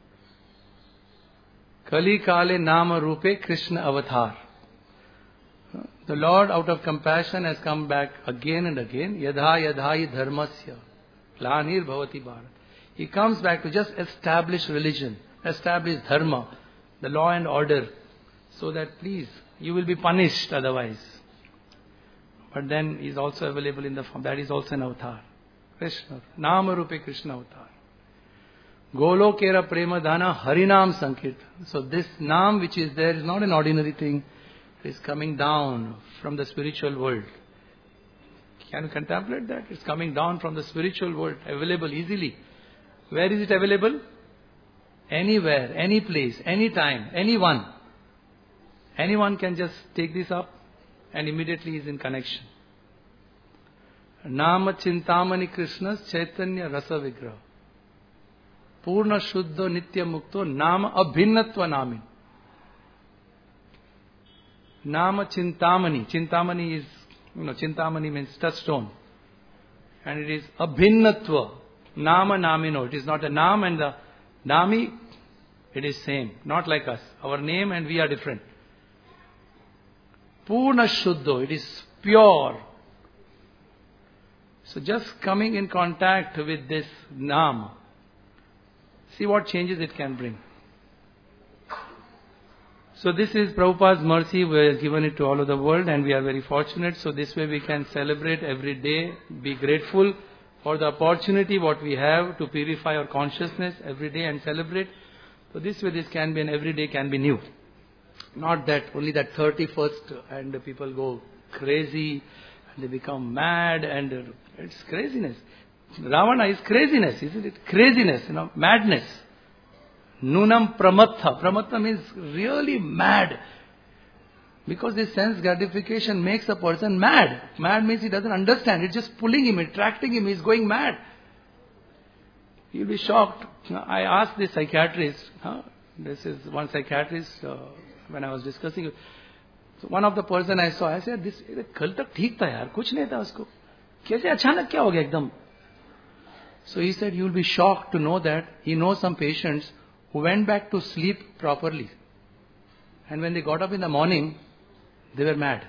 Kali Kale Nama Rupe Krishna Avatar. The Lord out of compassion has come back again and again. Yadha Yadhai Dharmasya. Glanir Bhavati Bharat. He comes back to just establish religion, establish dharma, the law and order, so that please, you will be punished otherwise. But then he is also available in the form, that is also an avatar. Krishna, Nama Rupe Krishna avatar. Golokera Prema Dana Harinam Sankirtan. So this Nam which is there is not an ordinary thing. It is coming down from the spiritual world. Can you contemplate that? It's coming down from the spiritual world, available easily. Where is it available? Anywhere, any place, any time, anyone. Anyone can just take this up and immediately is in connection. Nama Chintamani Krishna's Chaitanya Rasa Vigraha. Purna Shuddha Nitya Mukto Nama Abhinnatva Namin. Nama Chintamani. Chintamani is, Chintamani means touchstone. And it is Abhinnatva. Nama Namino. It is not a Nam and the Nami. It is same. Not like us. Our name and we are different. Purna Shuddha. It is pure. So just coming in contact with this Nam. See what changes it can bring. So this is Prabhupada's mercy. We have given it to all of the world and we are very fortunate. So this way we can celebrate every day, be grateful for the opportunity what we have to purify our consciousness every day and celebrate. So this way this can be, and every day can be new. Not that only that 31st and the people go crazy and they become mad and it's craziness. Ravana is craziness, isn't it? Craziness, madness. Nunam pramatha. Pramatha means really mad. Because this sense gratification makes a person mad. Mad means he doesn't understand. It's just pulling him, attracting him. He's going mad. You'll be shocked. I asked this psychiatrist, this is one psychiatrist, when I was discussing it. So one of the person I saw, I said, this कल तक ठीक था यार, कुछ नहीं था उसको. कैसे अचानक क्या हो गया एकदम? So he said, you will be shocked to know that he knows some patients who went back to sleep properly. And when they got up in the morning, they were mad.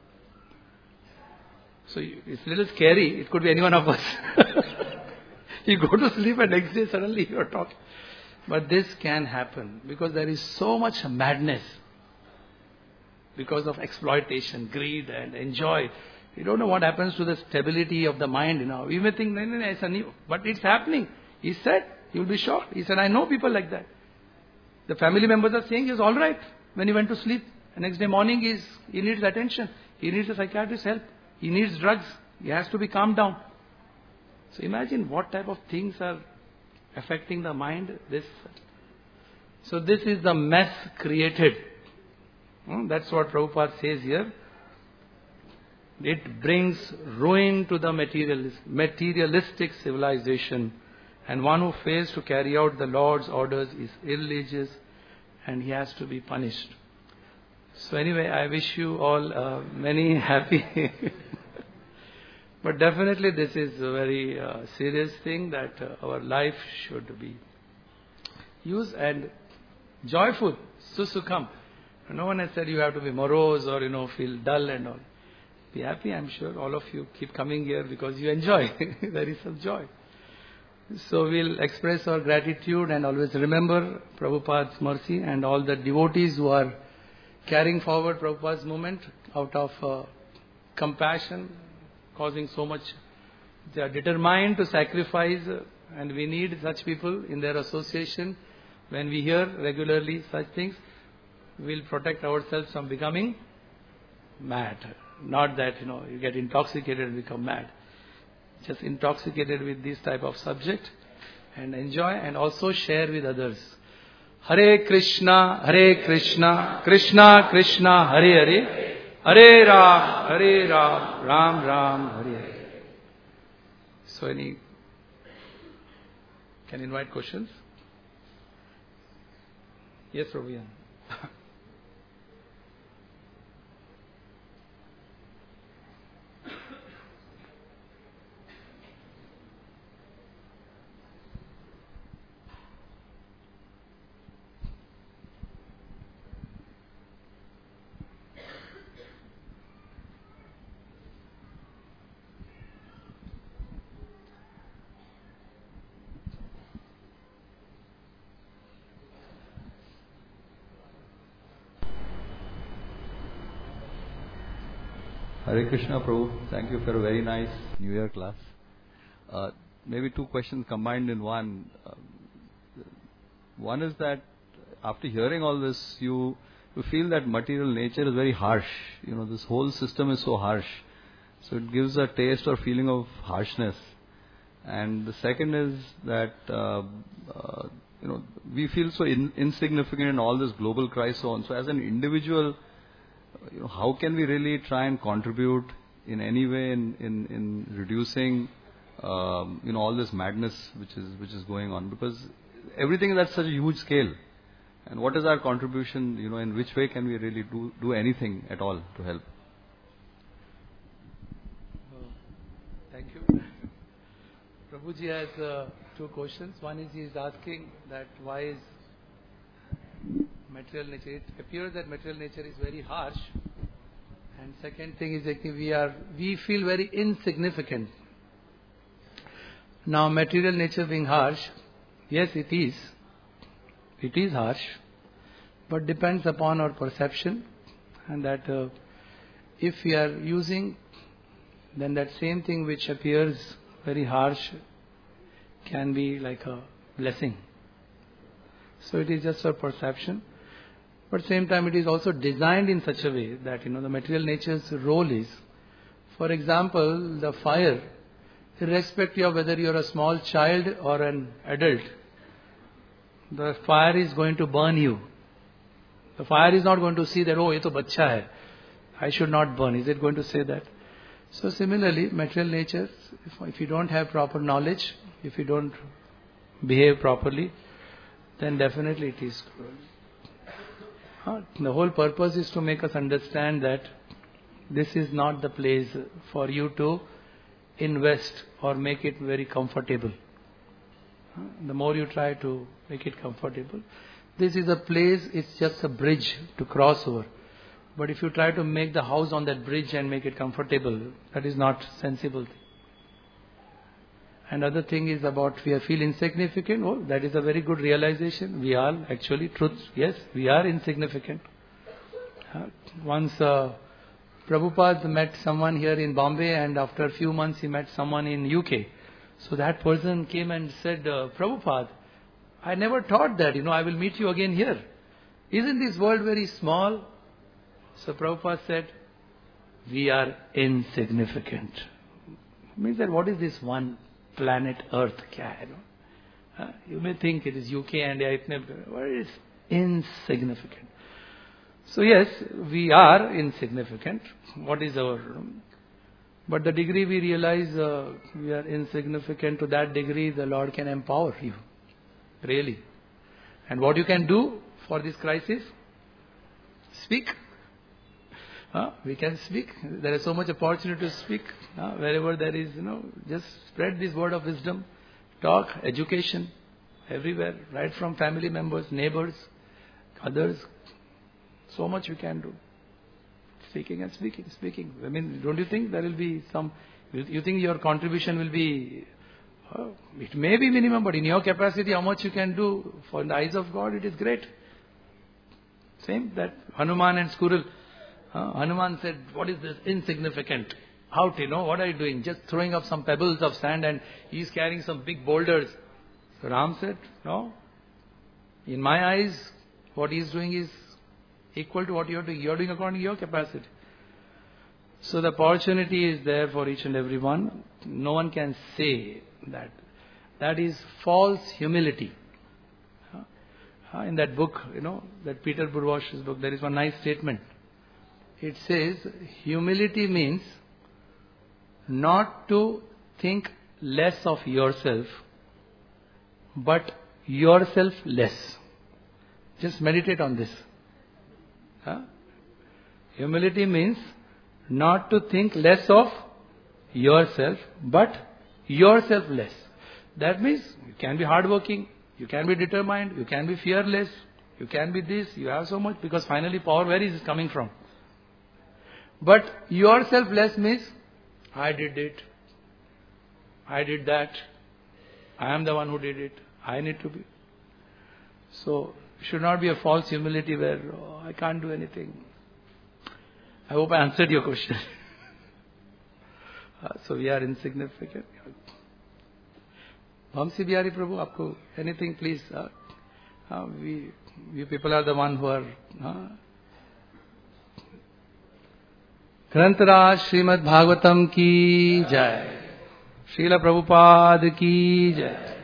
So it's a little scary. It could be any one of us. You go to sleep and next day suddenly you are talking. But this can happen because there is so much madness because of exploitation, greed and enjoy. You don't know what happens to the stability of the mind. You may think, no, but it's happening. He said, you'll be shocked. He said, I know people like that. The family members are saying he's all right when he went to sleep. The next day morning he needs attention. He needs a psychiatrist's help. He needs drugs. He has to be calmed down. So imagine what type of things are affecting the mind. So this is the mess created. That's what Prabhupada says here. It brings ruin to the materialistic civilization, and one who fails to carry out the Lord's orders is irreligious and he has to be punished. So anyway, I wish you all many happy. But definitely this is a very serious thing that our life should be used and joyful, susukham. No one has said you have to be morose or feel dull and all. Be happy, I'm sure. All of you keep coming here because you enjoy. There is some joy. So we'll express our gratitude and always remember Prabhupada's mercy and all the devotees who are carrying forward Prabhupada's movement out of compassion, causing so much. They are determined to sacrifice and we need such people in their association. When we hear regularly such things, we'll protect ourselves from becoming mad. Not that, you get intoxicated and become mad. Just intoxicated with this type of subject and enjoy and also share with others. Hare Krishna, Krishna Krishna, Hare Hare, Hare Ram, Ram Ram, Hare Hare. So can invite questions? Yes, Prabhupada. Hare Krishna, Prabhu. Thank you for a very nice New Year class. Maybe two questions combined in one. One is that after hearing all this, you feel that material nature is very harsh. This whole system is so harsh. So it gives a taste or feeling of harshness. And the second is that, we feel so insignificant in all this global crisis on. So as an individual, how can we really try and contribute in any way in reducing, all this madness which is going on? Because everything is at such a huge scale. And what is our contribution, in which way can we really do anything at all to help? Thank you. Prabhuji has two questions. One is he is asking that why is material nature, it appears that material nature is very harsh. And second thing is that we feel very insignificant. Now material nature being harsh, yes it is. It is harsh, but depends upon our perception, and that if we are using, then that same thing which appears very harsh can be like a blessing. So it is just our perception, but same time it is also designed in such a way that the material nature's role is, for example, the fire, irrespective of whether you are a small child or an adult, the fire is going to burn you. The fire is not going to see that, oh, ye to bachcha hai, I should not burn. Is it going to say that? So similarly, material nature, if you don't have proper knowledge, if you don't behave properly, then definitely it is cruel. The whole purpose is to make us understand that this is not the place for you to invest or make it very comfortable. The more you try to make it comfortable, this is a place, it's just a bridge to cross over. But if you try to make the house on that bridge and make it comfortable, that is not sensible thing. And other thing is about we feel insignificant. Oh, that is a very good realization. We are actually truth. Yes, we are insignificant. Once Prabhupada met someone here in Bombay, and after a few months he met someone in UK. So that person came and said, Prabhupada, I never thought that, I will meet you again here. Isn't this world very small? So Prabhupada said, we are insignificant. Means that what is this one planet Earth? You may think it is UK and but it is insignificant. So yes, we are insignificant. What is our... But the degree we realize we are insignificant, to that degree the Lord can empower you. Really. And what you can do for this crisis? Speak. We can speak. There is so much opportunity to speak. Wherever there is, just spread this word of wisdom. Talk, education, everywhere. Right from family members, neighbors, others. So much we can do. Speaking and speaking. I mean, don't you think there will be some... You think your contribution will be... it may be minimum, but in your capacity, how much you can do for the eyes of God, it is great. Same that Hanuman and squirrel. Hanuman said, what is this insignificant? What are you doing? Just throwing up some pebbles of sand, and he is carrying some big boulders. So Ram said, no. In my eyes, what he is doing is equal to what you are doing. You are doing according to your capacity. So the opportunity is there for each and every one. No one can say that. That is false humility. In that book, that Peter Burwash's book, there is one nice statement. It says, humility means not to think less of yourself, but yourself less. Just meditate on this. Humility means not to think less of yourself, but yourself less. That means you can be hardworking, you can be determined, you can be fearless, you can be this, you have so much, because finally power where is it coming from? But yourself less means, I did it, I did that, I am the one who did it, I need to be. So, should not be a false humility where, I can't do anything. I hope I answered your question. So we are insignificant. Vamsi Bihari Prabhu, आपको anything please? We people are the one who are. ग्रंथराज Shrimad Bhagavatam की जय, श्रील प्रभुपाद की जय.